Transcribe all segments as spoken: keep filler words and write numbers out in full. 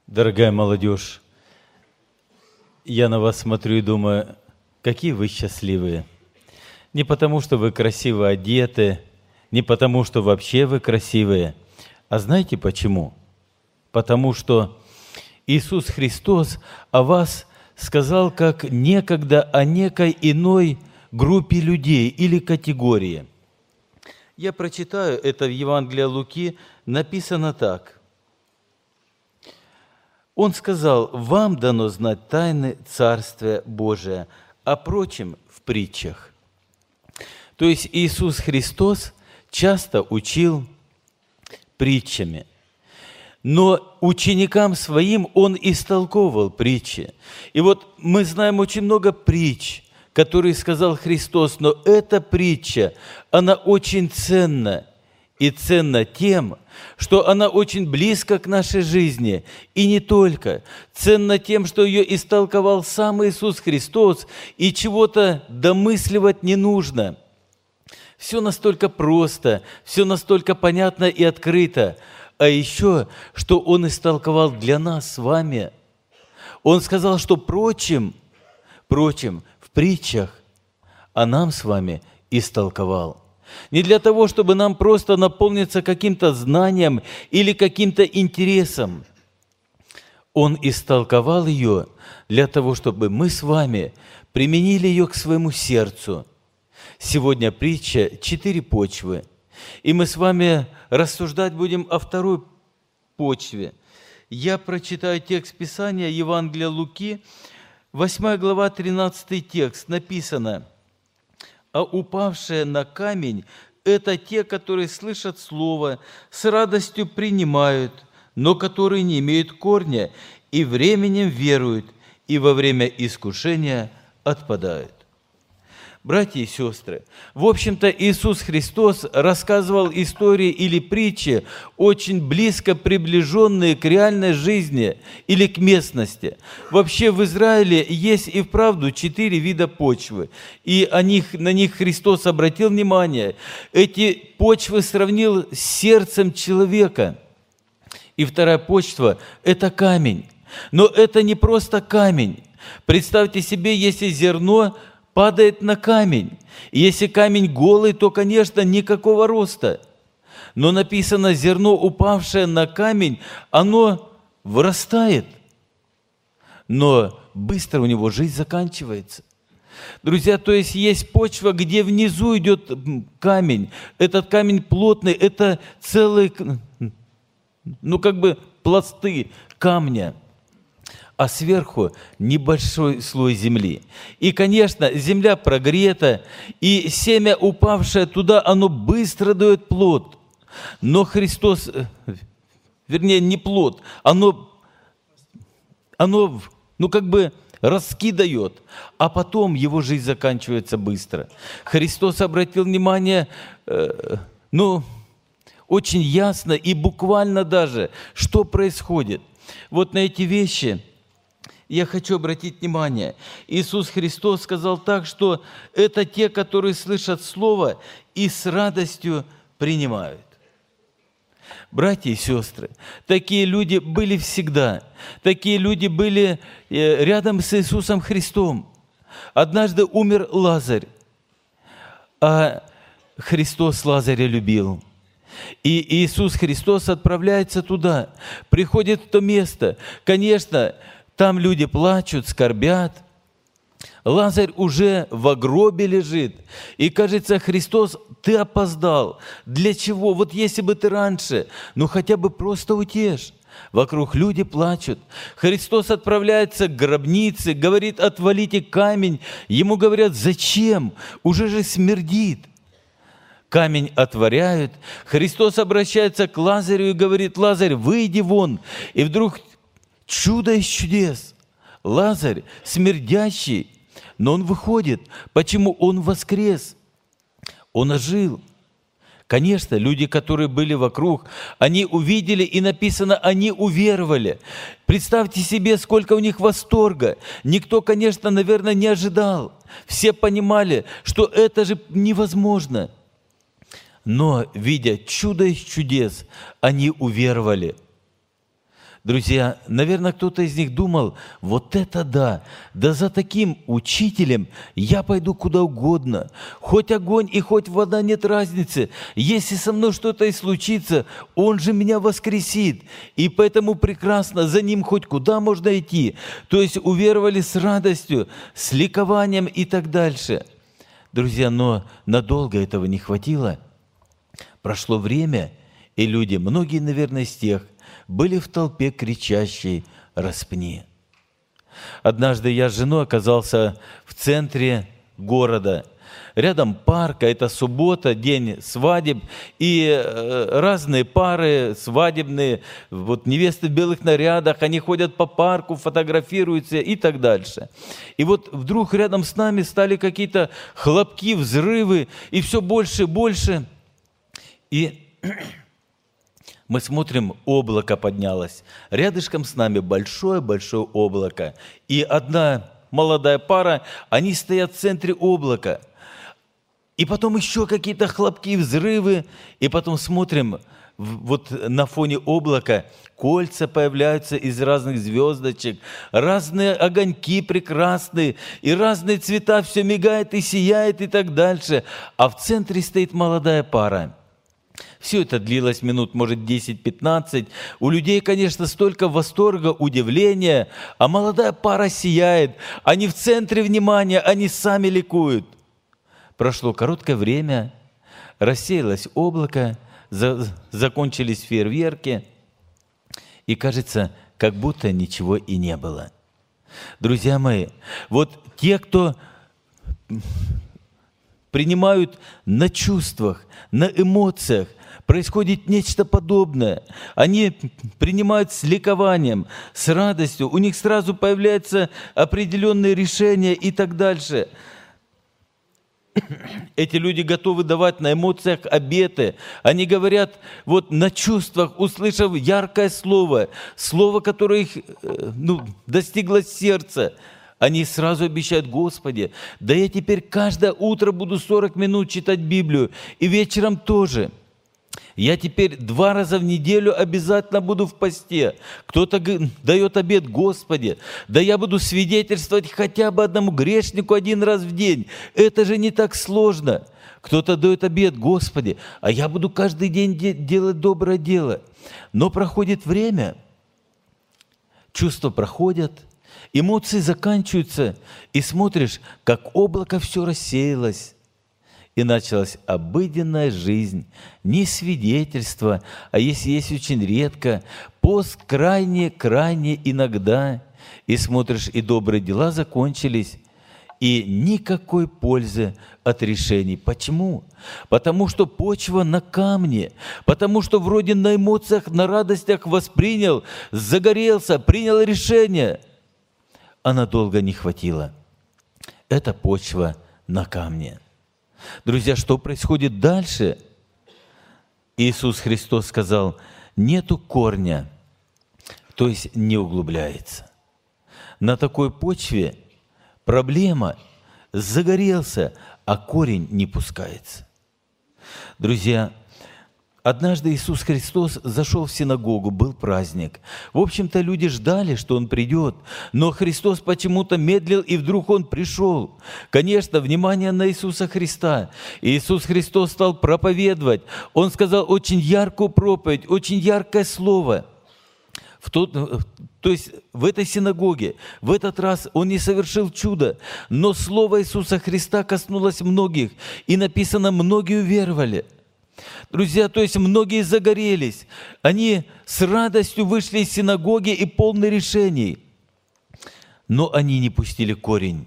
Дорогая молодежь, я на вас смотрю и думаю, какие вы счастливые. Не потому, что вы красиво одеты, не потому, что вообще вы красивые, а знаете почему? Потому что Иисус Христос о вас сказал как некогда о некой иной группе людей или категории. Я прочитаю это в Евангелии Луки, написано так. Он сказал: «Вам дано знать тайны Царствия Божия, а прочим в притчах». То есть Иисус Христос часто учил притчами, но ученикам своим Он истолковывал притчи. И вот мы знаем очень много притч, которые сказал Христос, но эта притча, она очень ценна. И ценна тем, что она очень близко к нашей жизни. И не только. Ценна тем, что ее истолковал сам Иисус Христос, и чего-то домысливать не нужно. Все настолько просто, все настолько понятно и открыто. А еще, что Он истолковал для нас с вами. Он сказал, что прочим, прочим в притчах, а нам с вами истолковал. Не для того, чтобы нам просто наполниться каким-то знанием или каким-то интересом. Он истолковал ее для того, чтобы мы с вами применили ее к своему сердцу. Сегодня притча «Четыре почвы». И мы с вами рассуждать будем о второй почве. Я прочитаю текст Писания Евангелия Луки, восьмая глава, тринадцатый текст. Написано: «А упавшие на камень – это те, которые слышат слово, с радостью принимают, но которые не имеют корня, и временем веруют, и во время искушения отпадают». Братья и сестры, в общем-то, Иисус Христос рассказывал истории или притчи, очень близко приближенные к реальной жизни или к местности. Вообще в Израиле есть и вправду четыре вида почвы, и о них, на них Христос обратил внимание. Эти почвы сравнил с сердцем человека. И вторая почва – это камень. Но это не просто камень. Представьте себе, если зерно падает на камень. И если камень голый, то, конечно, никакого роста. Но написано, зерно, упавшее на камень, оно вырастает. Но быстро у него жизнь заканчивается. Друзья, то есть есть почва, где внизу идет камень. Этот камень плотный, это целые, ну как бы пласты камня. А сверху небольшой слой земли. И, конечно, земля прогрета, и семя, упавшее туда, оно быстро дает плод. Но Христос, вернее, не плод, оно, оно ну, как бы раскидает, а потом его жизнь заканчивается быстро. Христос обратил внимание, э, ну, очень ясно и буквально даже, что происходит. Вот на эти вещи я хочу обратить внимание. Иисус Христос сказал так, что это те, которые слышат Слово и с радостью принимают. Братья и сестры, такие люди были всегда. Такие люди были рядом с Иисусом Христом. Однажды умер Лазарь, а Христос Лазаря любил. И Иисус Христос отправляется туда, приходит в то место. Конечно, там люди плачут, скорбят. Лазарь уже в гробе лежит. И кажется, Христос, ты опоздал. Для чего? Вот если бы ты раньше, ну хотя бы просто утешь. Вокруг люди плачут. Христос отправляется к гробнице, говорит, отвалите камень. Ему говорят, зачем? Уже же смердит. Камень отворяют. Христос обращается к Лазарю и говорит, Лазарь, выйди вон. И вдруг чудо из чудес. Лазарь смердящий, но он выходит. Почему? Он воскрес. Он ожил. Конечно, люди, которые были вокруг, они увидели, и написано, они уверовали. Представьте себе, сколько у них восторга. Никто, конечно, наверное, не ожидал. Все понимали, что это же невозможно. Но, видя чудо из чудес, они уверовали. Друзья, наверное, кто-то из них думал, вот это да, да за таким учителем я пойду куда угодно. Хоть огонь и хоть вода, нет разницы. Если со мной что-то и случится, он же меня воскресит. И поэтому прекрасно, за ним хоть куда можно идти. То есть уверовали с радостью, с ликованием и так дальше. Друзья, но надолго этого не хватило. Прошло время, и люди, многие, наверное, из тех, были в толпе кричащей «Распни!». Однажды я с женой оказался в центре города. Рядом парк, а это суббота, день свадеб, и разные пары свадебные, вот невесты в белых нарядах, они ходят по парку, фотографируются и так дальше. И вот вдруг рядом с нами стали какие-то хлопки, взрывы, и все больше и больше. И мы смотрим, облако поднялось. Рядышком с нами большое-большое облако. И одна молодая пара, они стоят в центре облака. И потом еще какие-то хлопки, взрывы. И потом смотрим, вот на фоне облака кольца появляются из разных звездочек, разные огоньки прекрасные, и разные цвета, все мигает и сияет и так дальше. А в центре стоит молодая пара. Все это длилось минут, может, десять-пятнадцать. У людей, конечно, столько восторга, удивления, а молодая пара сияет. Они в центре внимания, они сами ликуют. Прошло короткое время, рассеялось облако, за, закончились фейерверки, и кажется, как будто ничего и не было. Друзья мои, вот те, кто принимают на чувствах, на эмоциях, происходит нечто подобное. Они принимают с ликованием, с радостью, у них сразу появляются определенные решения и так дальше. Эти люди готовы давать на эмоциях обеты. Они говорят вот на чувствах, услышав яркое слово, слово, которое их ну, достигло сердца. Они сразу обещают: Господи, да я теперь каждое утро буду сорок минут читать Библию, и вечером тоже. Я теперь два раза в неделю обязательно буду в посте. Кто-то дает обет: Господи, да я буду свидетельствовать хотя бы одному грешнику один раз в день. Это же не так сложно. Кто-то дает обет: Господи, а я буду каждый день де- делать доброе дело. Но проходит время, чувства проходят, эмоции заканчиваются, и смотришь, как облако все рассеялось. И началась обыденная жизнь, не свидетельство, а если есть очень редко, пост крайне-крайне иногда. И смотришь, и добрые дела закончились, и никакой пользы от решений. Почему? Потому что почва на камне, потому что вроде на эмоциях, на радостях воспринял, загорелся, принял решение, а надолго не хватило. Это почва на камне. Друзья, что происходит дальше? Иисус Христос сказал: нету корня, то есть не углубляется. На такой почве проблема: загорелся, а корень не пускается. Друзья, однажды Иисус Христос зашел в синагогу, был праздник. В общем-то, люди ждали, что Он придет, но Христос почему-то медлил, и вдруг Он пришел. Конечно, внимание на Иисуса Христа. И Иисус Христос стал проповедовать. Он сказал очень яркую проповедь, очень яркое слово. В тот, то есть в этой синагоге, в этот раз Он не совершил чудо, но слово Иисуса Христа коснулось многих, и написано: многие уверовали. Друзья, то есть многие загорелись. Они с радостью вышли из синагоги и полны решений. Но они не пустили корень.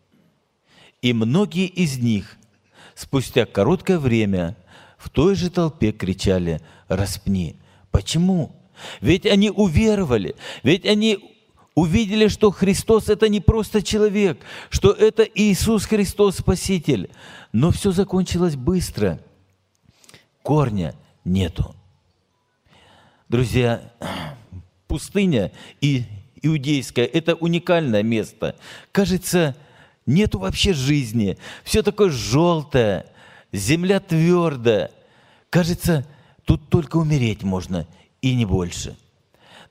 И многие из них спустя короткое время в той же толпе кричали: «Распни!». Почему? Ведь они уверовали, ведь они увидели, что Христос – это не просто человек, что это Иисус Христос Спаситель. Но все закончилось быстро. Корня нету. Друзья, пустыня и иудейская – это уникальное место. Кажется, нету вообще жизни. Все такое желтое, земля твердая. Кажется, тут только умереть можно, и не больше.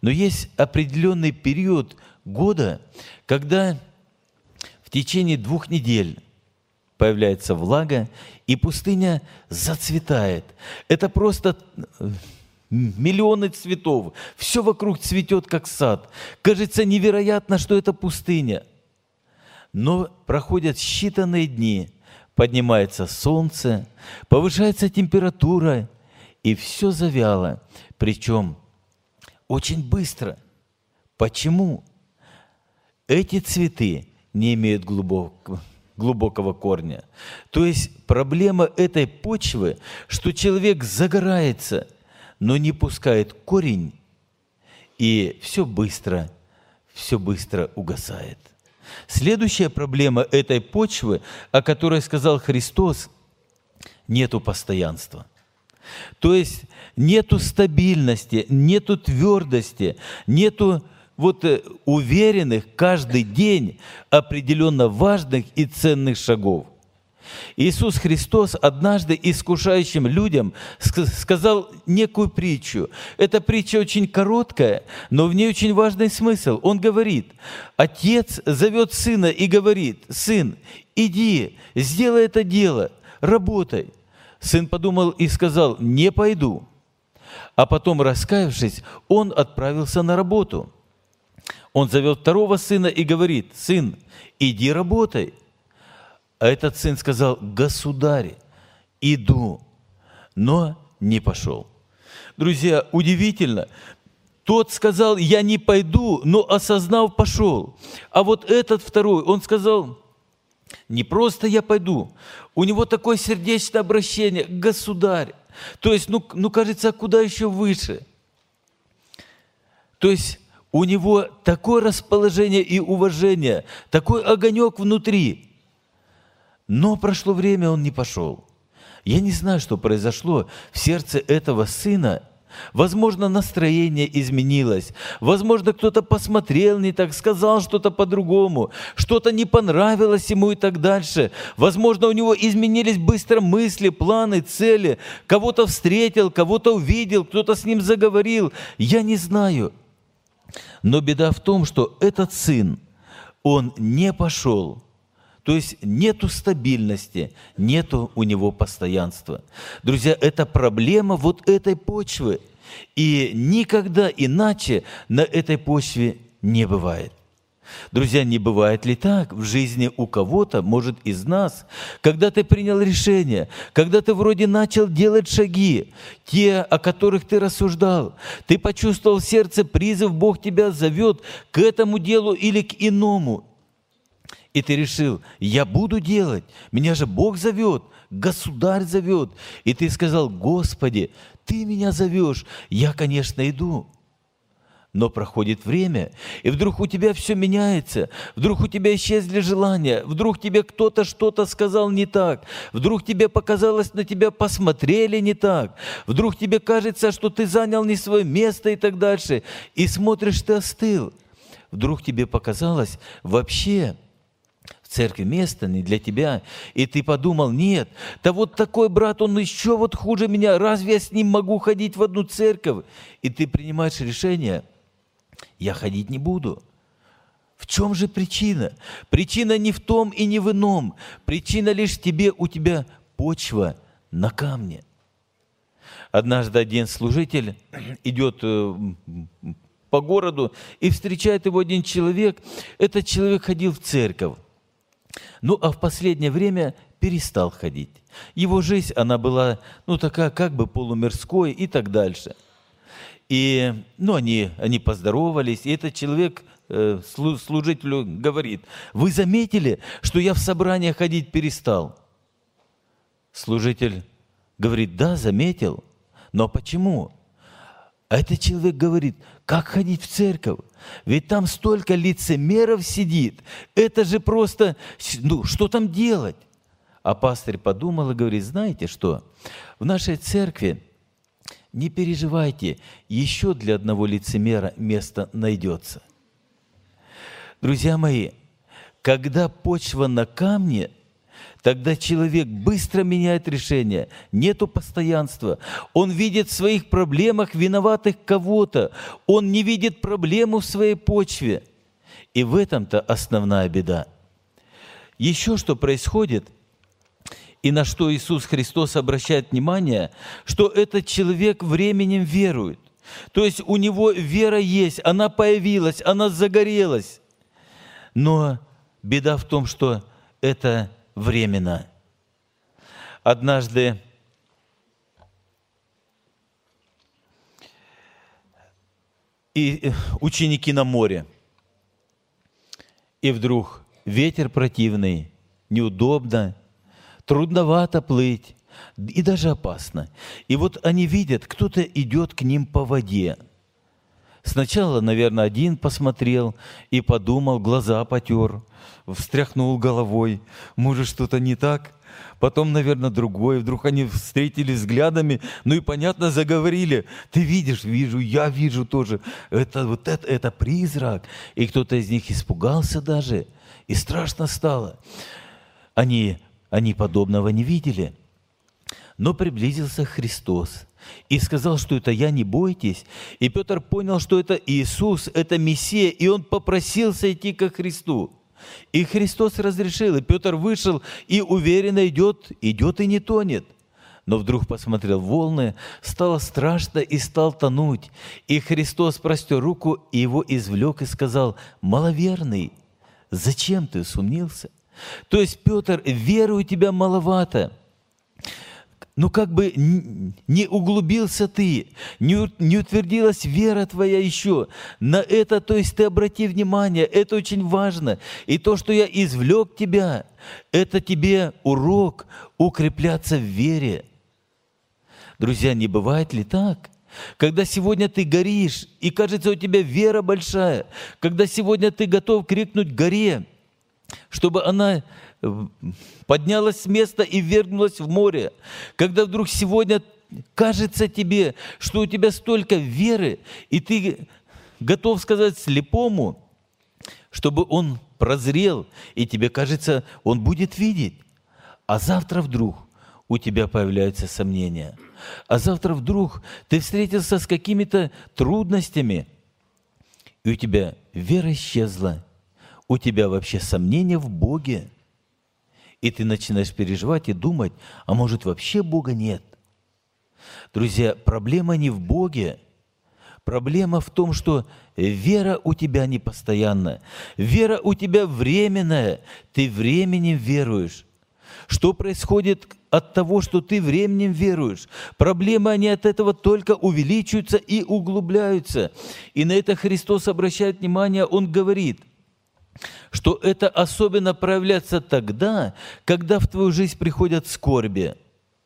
Но есть определенный период года, когда в течение двух недель появляется влага, и пустыня зацветает. Это просто миллионы цветов. Все вокруг цветет, как сад. Кажется невероятно, что это пустыня. Но проходят считанные дни, поднимается солнце, повышается температура, и все завяло. Причем очень быстро. Почему? Эти цветы не имеют глубокого, глубокого корня. То есть проблема этой почвы, что человек загорается, но не пускает корень, и все быстро, все быстро угасает. Следующая проблема этой почвы, о которой сказал Христос, нету постоянства. То есть нету стабильности, нету твердости, нету вот уверенных каждый день определенно важных и ценных шагов. Иисус Христос однажды искушающим людям сказал некую притчу. Эта притча очень короткая, но в ней очень важный смысл. Он говорит, отец зовет сына и говорит, сын, иди, сделай это дело, работай. Сын подумал и сказал, не пойду. А потом, раскаявшись, он отправился на работу. Он зовет второго сына и говорит, сын, иди работай. А этот сын сказал, государь, иду, но не пошел. Друзья, удивительно. Тот сказал, я не пойду, но осознав, пошел. А вот этот второй, он сказал, не просто я пойду. У него такое сердечное обращение, государь. То есть, ну, ну кажется, куда еще выше. То есть, у него такое расположение и уважение, такой огонек внутри. Но прошло время, он не пошел. Я не знаю, что произошло в сердце этого сына. Возможно, настроение изменилось. Возможно, кто-то посмотрел не так, сказал что-то по-другому. Что-то не понравилось ему и так дальше. Возможно, у него изменились быстро мысли, планы, цели. Кого-то встретил, кого-то увидел, кто-то с ним заговорил. Я не знаю. Но беда в том, что этот сын, он не пошел. То есть нету стабильности, нету у него постоянства. Друзья, это проблема вот этой почвы. И никогда иначе на этой почве не бывает. Друзья, не бывает ли так в жизни у кого-то, может, из нас, когда ты принял решение, когда ты вроде начал делать шаги, те, о которых ты рассуждал, ты почувствовал в сердце призыв, Бог тебя зовет к этому делу или к иному, и ты решил, я буду делать, меня же Бог зовет, Государь зовет. И ты сказал, Господи, Ты меня зовешь, я, конечно, иду. Но проходит время, и вдруг у тебя все меняется, вдруг у тебя исчезли желания, вдруг тебе кто-то что-то сказал не так, вдруг тебе показалось, на тебя посмотрели не так, вдруг тебе кажется, что ты занял не свое место и так дальше, и смотришь, ты остыл. Вдруг тебе показалось вообще в церкви место не для тебя, и ты подумал, нет, да вот такой брат, он еще вот хуже меня, разве я с ним могу ходить в одну церковь? И ты принимаешь решение, я ходить не буду. В чем же причина? Причина не в том и не в ином. Причина лишь в тебе, у тебя почва на камне. Однажды один служитель идет по городу, и встречает его один человек. Этот человек ходил в церковь. Ну, а в последнее время перестал ходить. Его жизнь, она была, ну, такая как бы полумирской и так дальше. И, ну, они, они поздоровались, и этот человек, э, служителю, говорит, вы заметили, что я в собрание ходить перестал? Служитель говорит, да, заметил, но почему? А этот человек говорит, как ходить в церковь? Ведь там столько лицемеров сидит, это же просто, ну, что там делать? А пастырь подумал и говорит, знаете что, в нашей церкви, не переживайте, еще для одного лицемера место найдется. Друзья мои, когда почва на камне, тогда человек быстро меняет решение. Нету постоянства. Он видит в своих проблемах виноватых кого-то. Он не видит проблему в своей почве. И в этом-то основная беда. Еще что происходит, и на что Иисус Христос обращает внимание, что этот человек временем верует. То есть у него вера есть, она появилась, она загорелась. Но беда в том, что это временно. Однажды и ученики на море, и вдруг ветер противный, неудобно, трудновато плыть, и даже опасно. И вот они видят, кто-то идет к ним по воде. Сначала, наверное, один посмотрел и подумал, глаза потер, встряхнул головой, может, что-то не так. Потом, наверное, другой. Вдруг они встретились взглядами, ну и, понятно, заговорили. Ты видишь, вижу, я вижу тоже. Это вот это, это призрак. И кто-то из них испугался даже, и страшно стало. Они, они подобного не видели. Но приблизился Христос и сказал, что это я, не бойтесь. И Петр понял, что это Иисус, это Мессия, и он попросился идти ко Христу. И Христос разрешил, и Петр вышел, и уверенно идет, идет и не тонет. Но вдруг посмотрел волны, стало страшно и стал тонуть. И Христос простер руку, и его извлек и сказал: «Маловерный, зачем ты усомнился?» То есть, Петр, веры у тебя маловато. Ну, как бы не углубился ты, не, не утвердилась вера твоя еще. На это, то есть, ты обрати внимание, это очень важно. И то, что я извлек тебя, это тебе урок укрепляться в вере. Друзья, не бывает ли так? Когда сегодня ты горишь, и кажется, у тебя вера большая, когда сегодня ты готов крикнуть горе, чтобы она поднялась с места и ввергнулась в море. Когда вдруг сегодня кажется тебе, что у тебя столько веры, и ты готов сказать слепому, чтобы он прозрел, и тебе кажется, он будет видеть. А завтра вдруг у тебя появляются сомнения. А завтра вдруг ты встретился с какими-то трудностями, и у тебя вера исчезла, у тебя вообще сомнения в Боге. И ты начинаешь переживать и думать, а может вообще Бога нет? Друзья, проблема не в Боге. Проблема в том, что вера у тебя не постоянная. Вера у тебя временная. Ты временем веруешь. Что происходит от того, что ты временем веруешь? Проблемы, они от этого только увеличиваются и углубляются. И на это Христос обращает внимание, Он говорит, что это особенно проявляется тогда, когда в твою жизнь приходят скорби.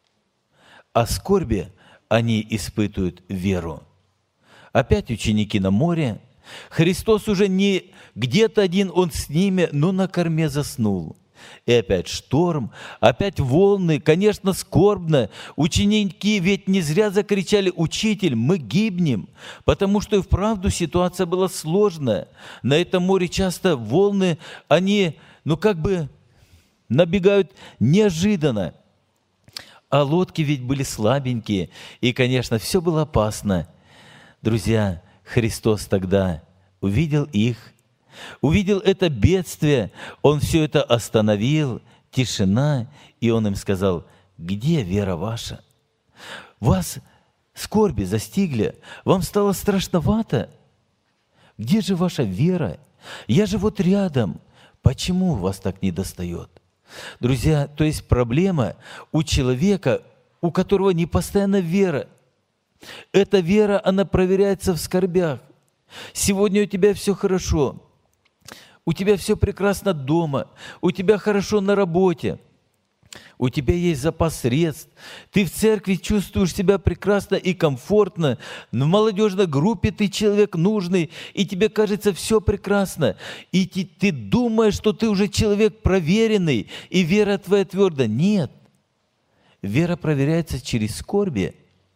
А скорби, они испытывают веру. Опять ученики на море. Христос уже не где-то один, Он с ними, но на корме заснул. И опять шторм, опять волны, конечно, скорбно. Ученики ведь не зря закричали: «Учитель, мы гибнем», потому что и вправду ситуация была сложная. На этом море часто волны, они, ну как бы набегают неожиданно. А лодки ведь были слабенькие, и, конечно, все было опасно. Друзья, Христос тогда увидел их, увидел это бедствие, Он все это остановил, тишина, и Он им сказал: «Где вера ваша? Вас скорби застигли, вам стало страшновато. Где же ваша вера? Я же вот рядом. Почему вас так не достает?» Друзья, то есть проблема у человека, у которого не постоянно вера. Эта вера, она проверяется в скорбях. Сегодня у тебя все хорошо. У тебя все прекрасно дома, у тебя хорошо на работе, у тебя есть запас средств, ты в церкви чувствуешь себя прекрасно и комфортно, в молодежной группе ты человек нужный, и тебе кажется все прекрасно, и ты, ты думаешь, что ты уже человек проверенный, и вера твоя твердая. Нет, вера проверяется через скорби,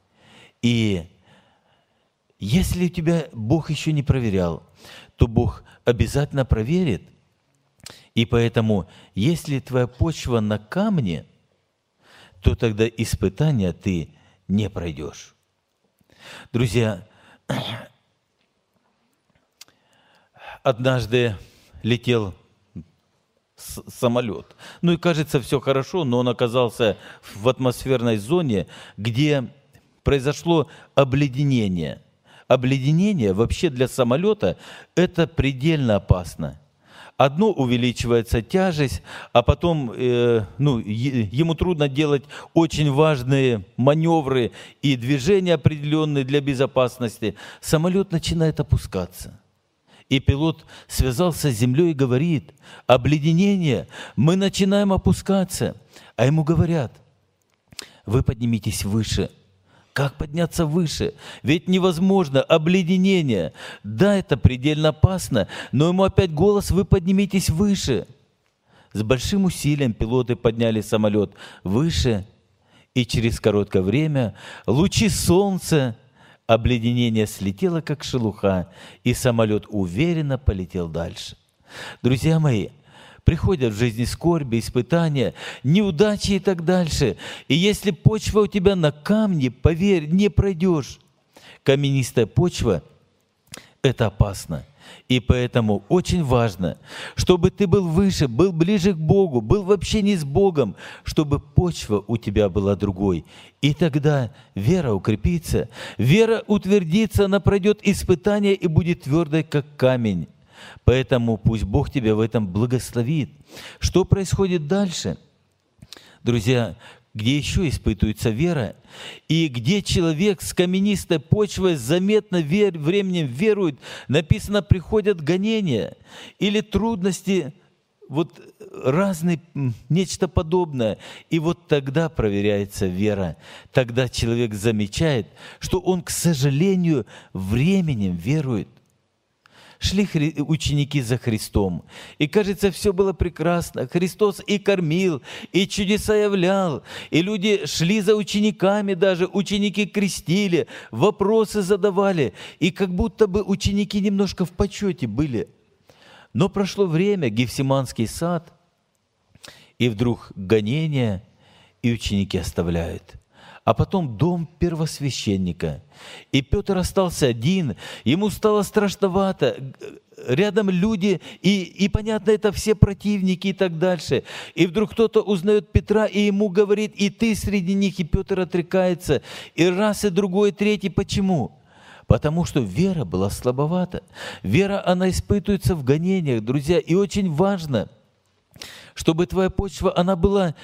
и если тебя Бог еще не проверял, то Бог обязательно проверит. И поэтому, если твоя почва на камне, то тогда испытания ты не пройдешь. Друзья, однажды летел самолет. Ну и кажется, все хорошо, но он оказался в атмосферной зоне, где произошло обледенение. Обледенение вообще для самолета – это предельно опасно. Одно увеличивается тяжесть, а потом э, ну, е- ему трудно делать очень важные маневры и движения определенные для безопасности. Самолет начинает опускаться. И пилот связался с землей и говорит: обледенение, мы начинаем опускаться. А ему говорят: вы поднимитесь выше. Как подняться выше? Ведь невозможно, обледенение. Да, это предельно опасно, но ему опять голос: вы поднимитесь выше. С большим усилием пилоты подняли самолет выше, и через короткое время лучи солнца, обледенение слетело, как шелуха, и самолет уверенно полетел дальше. Друзья мои, приходят в жизни скорби, испытания, неудачи и так дальше. И если почва у тебя на камне, поверь, не пройдешь. Каменистая почва – это опасно. И поэтому очень важно, чтобы ты был выше, был ближе к Богу, был в общении с Богом, чтобы почва у тебя была другой. И тогда вера укрепится, вера утвердится, она пройдет испытания и будет твердой, как камень. Поэтому пусть Бог тебя в этом благословит. Что происходит дальше? Друзья, где еще испытывается вера, и где человек с каменистой почвой заметно вер, временем верует, написано, приходят гонения или трудности, вот разные, нечто подобное. И вот тогда проверяется вера. Тогда человек замечает, что он, к сожалению, временем верует. Шли хри- ученики за Христом, и, кажется, все было прекрасно. Христос и кормил, и чудеса являл, и люди шли за учениками даже, ученики крестили, вопросы задавали, и как будто бы ученики немножко в почете были. Но прошло время, Гефсиманский сад, и вдруг гонение, и ученики оставляют. А потом дом первосвященника. И Петр остался один, ему стало страшновато. Рядом люди, и, и понятно, это все противники и так дальше. И вдруг кто-то узнает Петра, и ему говорит: и ты среди них, и Петр отрекается. И раз, и другой, и третий. Почему? Потому что вера была слабовата. Вера, она испытывается в гонениях, друзья. И очень важно, чтобы твоя почва, она была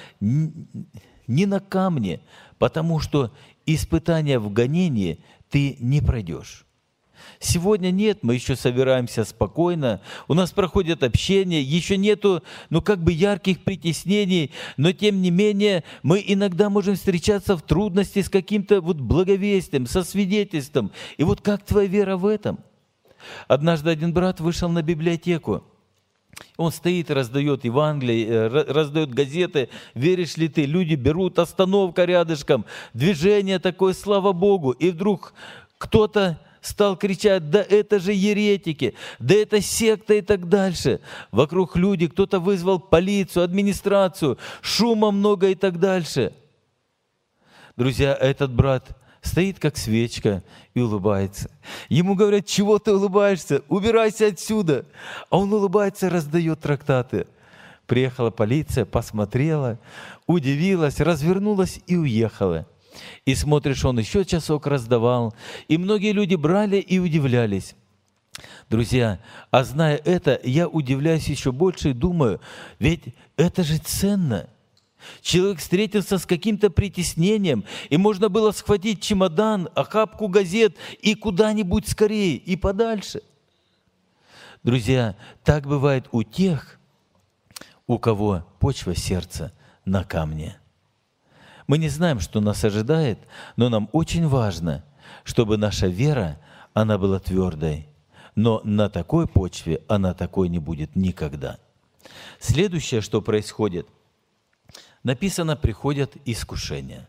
не на камне, потому что испытания в гонении ты не пройдешь. Сегодня нет, мы еще собираемся спокойно, у нас проходит общение, еще нету, ну как бы ярких притеснений, но тем не менее мы иногда можем встречаться в трудности с каким-то вот благовестием, со свидетельством. И вот как твоя вера в этом? Однажды один брат вышел на библиотеку. Он стоит, раздает Евангелие, раздает газеты. Веришь ли ты? Люди берут, остановка рядышком, движение такое, слава Богу. И вдруг кто-то стал кричать: да это же еретики, да это секта и так дальше. Вокруг люди, кто-то вызвал полицию, администрацию, шума много и так дальше. Друзья, этот брат стоит как свечка и улыбается. Ему говорят: чего ты улыбаешься? Убирайся отсюда. А он улыбается, раздает трактаты. Приехала полиция, посмотрела, удивилась, развернулась и уехала. И смотришь, он еще часок раздавал. И многие люди брали и удивлялись. Друзья, а зная это, я удивляюсь еще больше и думаю: ведь это же ценно. Человек встретился с каким-то притеснением, и можно было схватить чемодан, охапку газет и куда-нибудь скорее, и подальше. Друзья, так бывает у тех, у кого почва сердца на камне. Мы не знаем, что нас ожидает, но нам очень важно, чтобы наша вера, она была твердой. Но на такой почве она такой не будет никогда. Следующее, что происходит – написано, приходят искушения.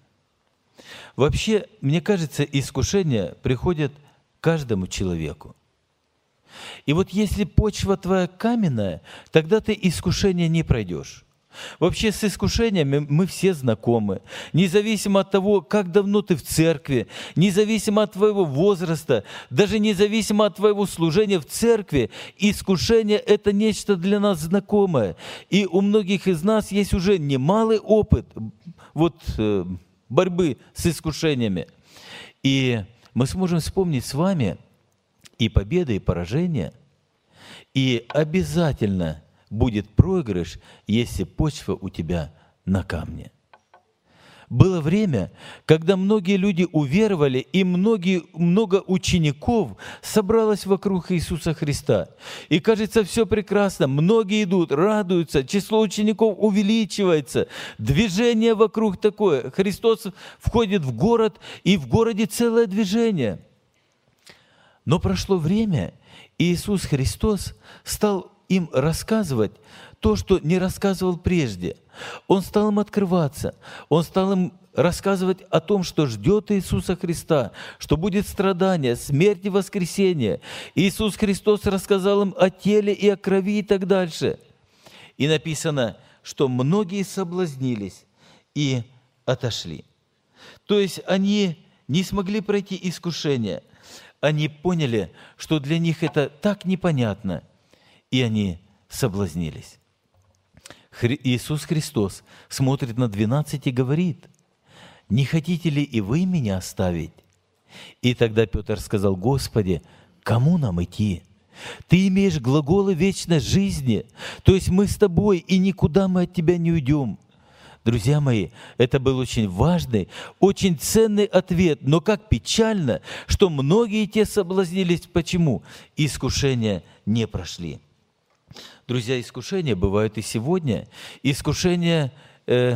Вообще, мне кажется, искушения приходят каждому человеку. И вот если почва твоя каменная, тогда ты искушение не пройдешь. Вообще с искушениями мы все знакомы. Независимо от того, как давно ты в церкви, независимо от твоего возраста, даже независимо от твоего служения в церкви, искушение – это нечто для нас знакомое. И у многих из нас есть уже немалый опыт вот, э, борьбы с искушениями. И мы сможем вспомнить с вами и победы, и поражения, и обязательно будет проигрыш, если почва у тебя на камне. Было время, когда многие люди уверовали, и многие, много учеников собралось вокруг Иисуса Христа. И кажется, все прекрасно. Многие идут, радуются, число учеников увеличивается, движение вокруг такое. Христос входит в город, и в городе целое движение. Но прошло время, и Иисус Христос стал им рассказывать то, что не рассказывал прежде. Он стал им открываться. Он стал им рассказывать о том, что ждет Иисуса Христа, что будет страдание, смерть и воскресение. Иисус Христос рассказал им о теле и о крови и так дальше. И написано, что многие соблазнились и отошли. То есть они не смогли пройти искушение. Они поняли, что для них это так непонятно, и они соблазнились. Хри- Иисус Христос смотрит на двенадцать и говорит: «Не хотите ли и вы меня оставить?» И тогда Петр сказал: «Господи, кому нам идти? Ты имеешь глаголы вечной жизни, то есть мы с тобой, и никуда мы от тебя не уйдем». Друзья мои, это был очень важный, очень ценный ответ, но как печально, что многие те соблазнились. Почему? Искушения не прошли. Друзья, искушения бывают и сегодня. Искушения э,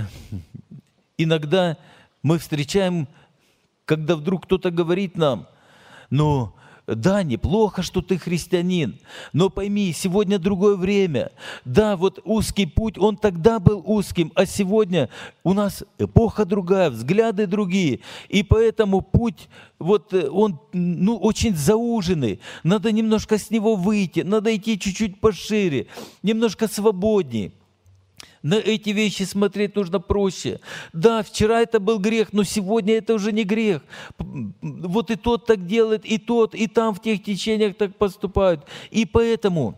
иногда мы встречаем, когда вдруг кто-то говорит нам: ну, да, неплохо, что ты христианин, но пойми, сегодня другое время. Да, вот узкий путь, он тогда был узким, а сегодня у нас эпоха другая, взгляды другие. И поэтому путь, вот он ну, очень зауженный. Надо немножко с него выйти, надо идти чуть-чуть пошире, немножко свободнее. На эти вещи смотреть нужно проще. Да, вчера это был грех, но сегодня это уже не грех. Вот и тот так делает, и тот, и там в тех течениях так поступают. И поэтому,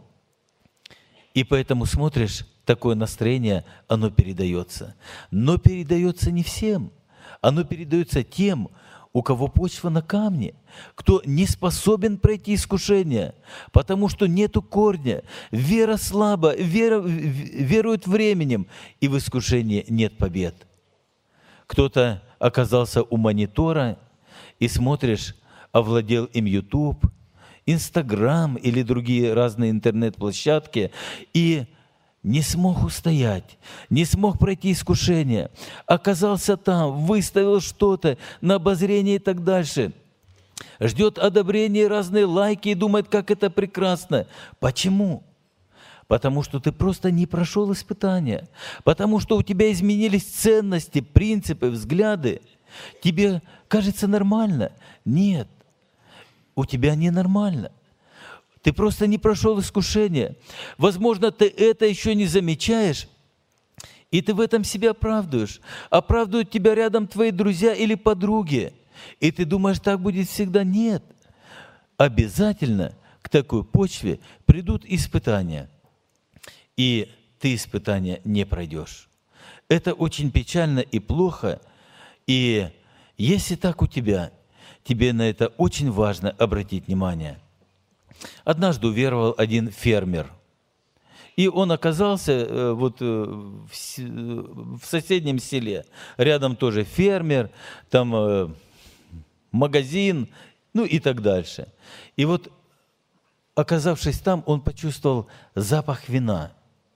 и поэтому смотришь, такое настроение, оно передается. Но передается не всем. Оно передается тем, у кого почва на камне, кто не способен пройти искушение, потому что нету корня, вера слаба, вера, верует временем, и в искушении нет побед. Кто-то оказался у монитора, и смотришь, овладел им YouTube, Instagram или другие разные интернет-площадки, и не смог устоять, не смог пройти искушение, оказался там, выставил что-то на обозрение и так дальше. Ждет одобрения, разные лайки и думает, как это прекрасно. Почему? Потому что ты просто не прошел испытания, потому что у тебя изменились ценности, принципы, взгляды. Тебе кажется нормально? Нет, у тебя ненормально. Ты просто не прошел искушение. Возможно, ты это еще не замечаешь, и ты в этом себя оправдываешь. Оправдывают тебя рядом твои друзья или подруги. И ты думаешь, так будет всегда. Нет. Обязательно к такой почве придут испытания. И ты испытания не пройдешь. Это очень печально и плохо. И если так у тебя, тебе на это очень важно обратить внимание. Однажды уверовал один фермер, и он оказался вот в соседнем селе. Рядом тоже фермер, там магазин, ну и так дальше. И вот, оказавшись там, он почувствовал запах вина.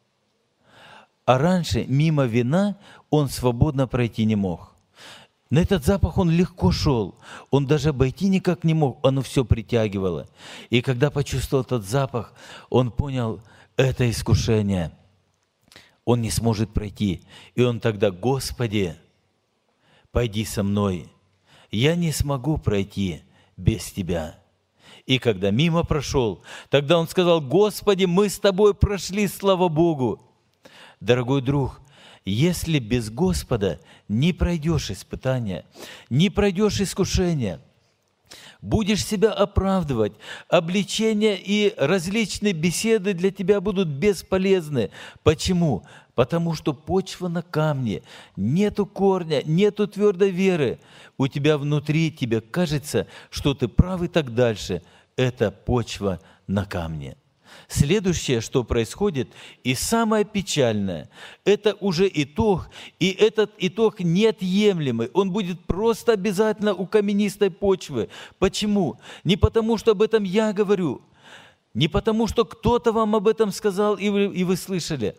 А раньше мимо вина он свободно пройти не мог. На этот запах он легко шел, он даже обойти никак не мог, оно все притягивало. И когда почувствовал этот запах, он понял, это искушение, он не сможет пройти. И он тогда: Господи, пойди со мной, я не смогу пройти без Тебя. И когда мимо прошел, тогда он сказал: «Господи, мы с тобой прошли, слава Богу». Дорогой друг, если без Господа не пройдешь испытания, не пройдешь искушения, будешь себя оправдывать, обличения и различные беседы для тебя будут бесполезны. Почему? Потому что почва на камне, нету корня, нету твердой веры. У тебя внутри, тебе кажется, что ты прав и так дальше. Это почва на камне. Следующее, что происходит, и самое печальное, это уже итог, и этот итог неотъемлемый. Он будет просто обязательно у каменистой почвы. Почему? Не потому, что об этом я говорю, не потому, что кто-то вам об этом сказал, и вы, и вы слышали.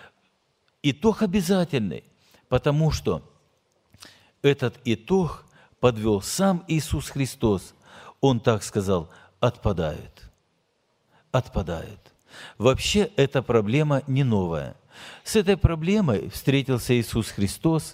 Итог обязательный, потому что этот итог подвел сам Иисус Христос. Он так сказал: отпадают. Отпадают. Вообще, эта проблема не новая. С этой проблемой встретился Иисус Христос,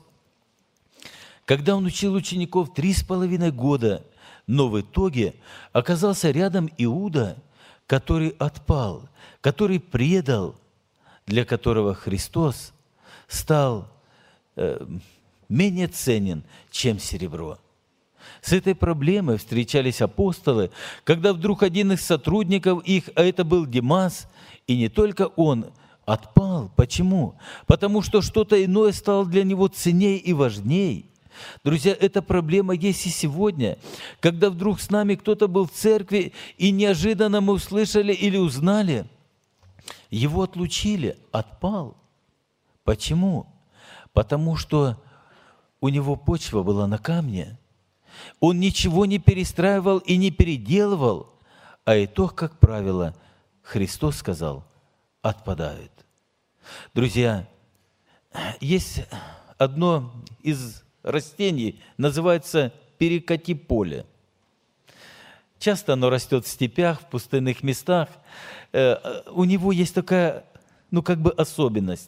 когда Он учил учеников три с половиной года, но в итоге оказался рядом Иуда, который отпал, который предал, для которого Христос стал э, менее ценен, чем серебро. С этой проблемой встречались апостолы, когда вдруг один из сотрудников их, а это был Димас, и не только он, отпал. Почему? Потому что что-то иное стало для него ценней и важней. Друзья, эта проблема есть и сегодня, когда вдруг с нами кто-то был в церкви, и неожиданно мы услышали или узнали, его отлучили, отпал. Почему? Потому что у него почва была на камне. Он ничего не перестраивал и не переделывал, а итог, как правило, Христос сказал, отпадает. Друзья, есть одно из растений, называется перекати-поле. Часто оно растет в степях, в пустынных местах. У него есть такая, ну, как бы особенность.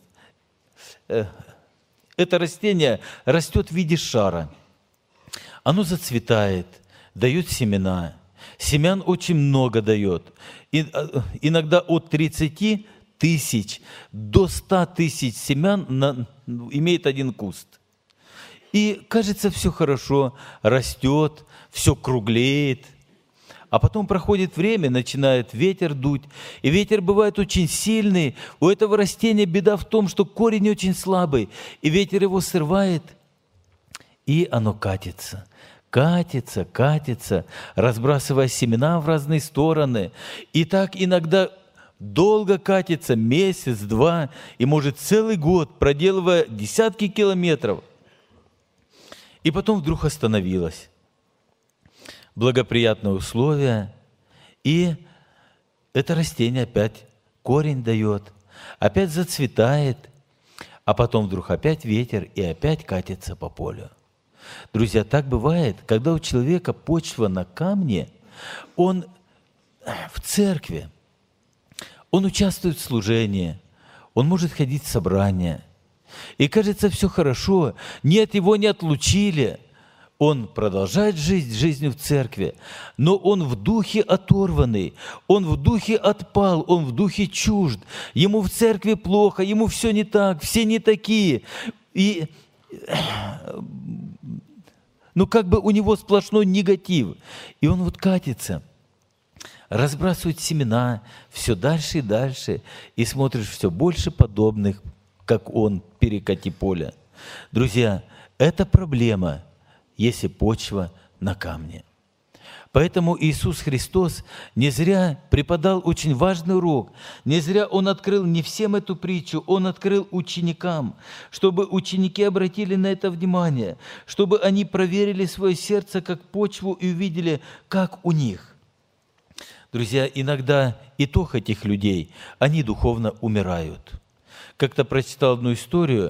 Это растение растет в виде шара. Оно зацветает, дает семена. Семян очень много дает. И, иногда от тридцати тысяч до ста тысяч семян на, имеет один куст. И кажется, все хорошо, растет, все круглеет. А потом проходит время, начинает ветер дуть. И ветер бывает очень сильный. У этого растения беда в том, что корень очень слабый. И ветер его срывает, и оно катится. Катится, катится, разбрасывая семена в разные стороны. И так иногда долго катится, месяц, два, и может целый год, проделывая десятки километров. И потом вдруг остановилось. Благоприятные условия, и это растение опять корень дает, опять зацветает, а потом вдруг опять ветер, и опять катится по полю. Друзья, так бывает, когда у человека почва на камне, он в церкви, он участвует в служении, он может ходить в собрания, и кажется, все хорошо, нет, его не отлучили, он продолжает жить жизнью в церкви, но он в духе оторванный, он в духе отпал, он в духе чужд, ему в церкви плохо, ему все не так, все не такие, и ну, как бы у него сплошной негатив. И он вот катится, разбрасывает семена все дальше и дальше, и смотришь все больше подобных, как он, перекати поля. Друзья, это проблема, если почва на камне. Поэтому Иисус Христос не зря преподал очень важный урок, не зря Он открыл не всем эту притчу, Он открыл ученикам, чтобы ученики обратили на это внимание, чтобы они проверили свое сердце как почву и увидели, как у них. Друзья, иногда итог этих людей, они духовно умирают. Как-то прочитал одну историю,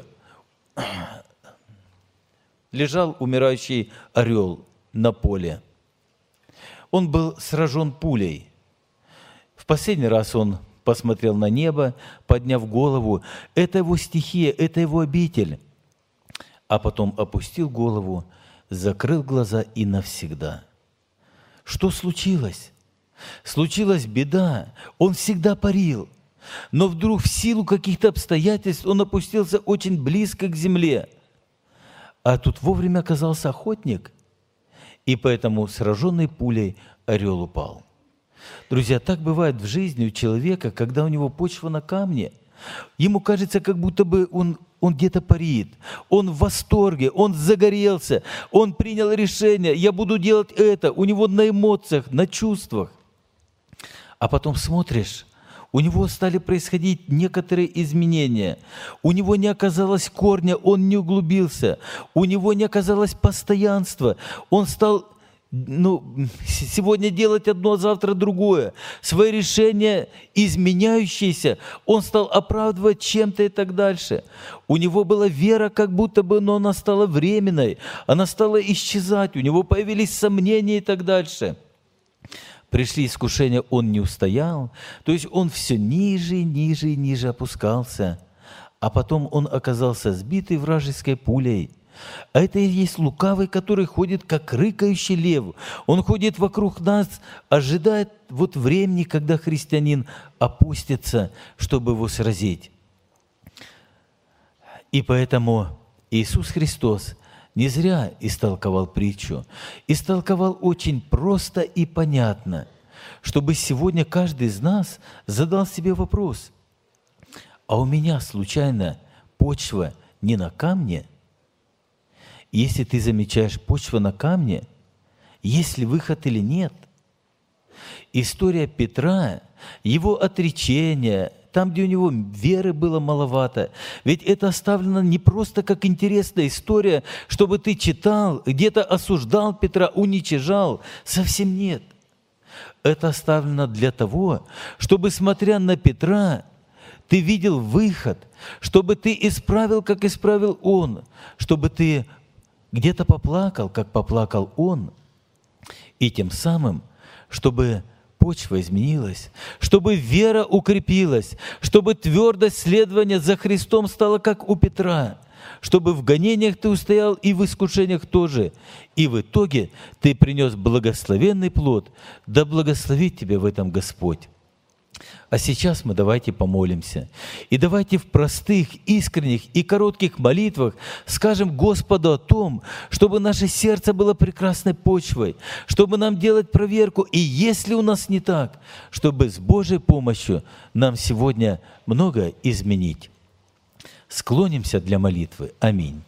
лежал умирающий орел на поле. Он был сражен пулей. В последний раз он посмотрел на небо, подняв голову. Это его стихия, это его обитель. А потом опустил голову, закрыл глаза и навсегда. Что случилось? случилась беда, он всегда парил. Но вдруг в силу каких-то обстоятельств он опустился очень близко к земле. А тут вовремя оказался охотник, и поэтому сраженный пулей орел упал. Друзья, так бывает в жизни у человека, когда у него почва на камне. Ему кажется, как будто бы он, он где-то парит, он в восторге, он загорелся, он принял решение, я буду делать это, у него на эмоциях, на чувствах. А потом смотришь, у него стали происходить некоторые изменения. У него не оказалось корня, он не углубился. У него не оказалось постоянства. Он стал ну, сегодня делать одно, а завтра другое. Свои решения изменяющиеся, он стал оправдывать чем-то и так дальше. У него была вера, как будто бы, но она стала временной. Она стала исчезать, у него появились сомнения и так дальше. Пришли искушения, он не устоял. То есть он все ниже, ниже и ниже опускался. А потом он оказался сбитый вражеской пулей. А это и есть лукавый, который ходит, как рыкающий лев. Он ходит вокруг нас, ожидает вот времени, когда христианин опустится, чтобы его сразить. И поэтому Иисус Христос не зря истолковал притчу. Истолковал очень просто и понятно, чтобы сегодня каждый из нас задал себе вопрос: а у меня случайно почва не на камне? Если ты замечаешь почва на камне, есть ли выход или нет? История Петра, его отречение, там, где у него веры было маловато. Ведь это оставлено не просто как интересная история, чтобы ты читал, где-то осуждал Петра, уничижал. Совсем нет. Это оставлено для того, чтобы, смотря на Петра, ты видел выход, чтобы ты исправил, как исправил он, чтобы ты где-то поплакал, как поплакал он, и тем самым, чтобы почва изменилась, чтобы вера укрепилась, чтобы твердость следования за Христом стала, как у Петра, чтобы в гонениях ты устоял и в искушениях тоже, и в итоге ты принес благословенный плод, да благословит тебя в этом Господь. А сейчас мы давайте помолимся. И давайте в простых, искренних и коротких молитвах скажем Господу о том, чтобы наше сердце было прекрасной почвой, чтобы нам делать проверку, и если у нас не так, чтобы с Божьей помощью нам сегодня многое изменить. Склонимся для молитвы. Аминь.